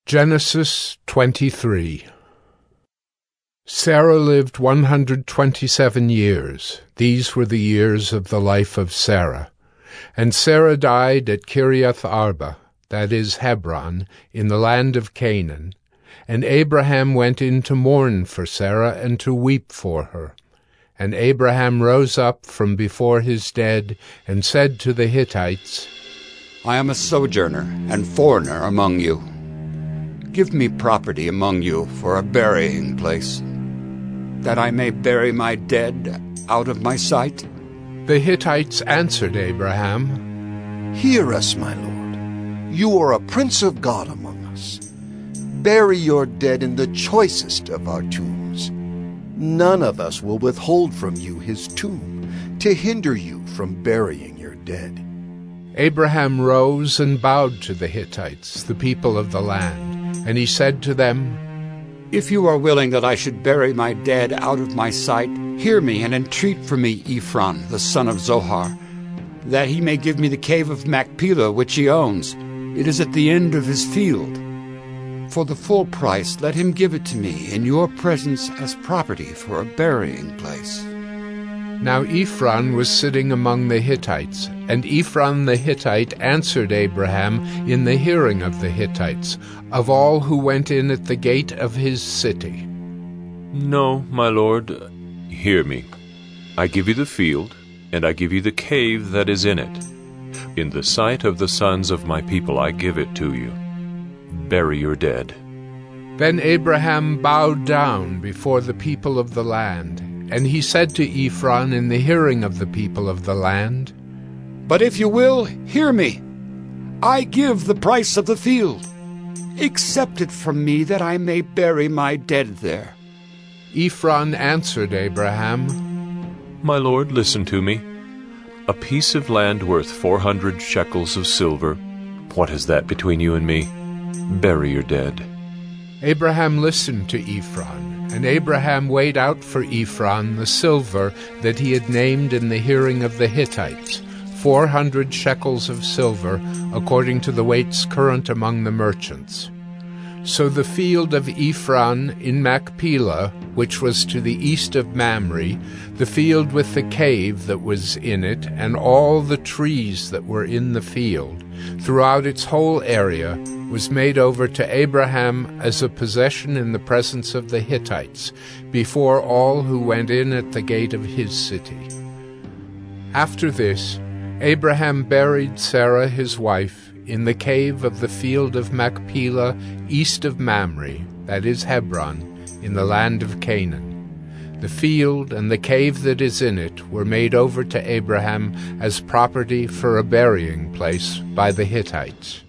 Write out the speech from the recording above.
Genesis 23. Sarah lived 127 years. These were the years of the life of Sarah. And Sarah died at Kiriath Arba, that is Hebron, in the land of Canaan. And Abraham went in to mourn for Sarah and to weep for her. And Abraham rose up from before his dead and said to the Hittites, I am a sojourner and foreigner among you. Give me property among you for a burying place, that I may bury my dead out of my sight. The Hittites answered Abraham, Hear us, my lord. You are a prince of God among us. Bury your dead in the choicest of our tombs. None of us will withhold from you his tomb, to hinder you from burying your dead. Abraham rose and bowed to the Hittites, the people of the land. And he said to them, If you are willing that I should bury my dead out of my sight, hear me and entreat for me Ephron, the son of Zohar, that he may give me the cave of Machpelah which he owns. It is at the end of his field. For the full price let him give it to me in your presence as property for a burying place. Now Ephron was sitting among the Hittites, and Ephron the Hittite answered Abraham in the hearing of the Hittites, of all who went in at the gate of his city. No, my lord, hear me. I give you the field, and I give you the cave that is in it. In the sight of the sons of my people I give it to you. Bury your dead. Then Abraham bowed down before the people of the land, and he said to Ephron in the hearing of the people of the land, But if you will, hear me. I give the price of the field. Accept it from me that I may bury my dead there. Ephron answered Abraham, My lord, listen to me. A piece of land worth 400 shekels of silver. What is that between you and me? Bury your dead. Abraham listened to Ephron, and Abraham weighed out for Ephron the silver that he had named in the hearing of the Hittites, 400 shekels of silver, according to the weights current among the merchants. So the field of Ephron in Machpelah, which was to the east of Mamre, the field with the cave that was in it, and all the trees that were in the field, throughout its whole area, was made over to Abraham as a possession in the presence of the Hittites, before all who went in at the gate of his city. After this, Abraham buried Sarah his wife in the cave of the field of Machpelah east of Mamre, that is Hebron, in the land of Canaan. The field and the cave that is in it were made over to Abraham as property for a burying place by the Hittites.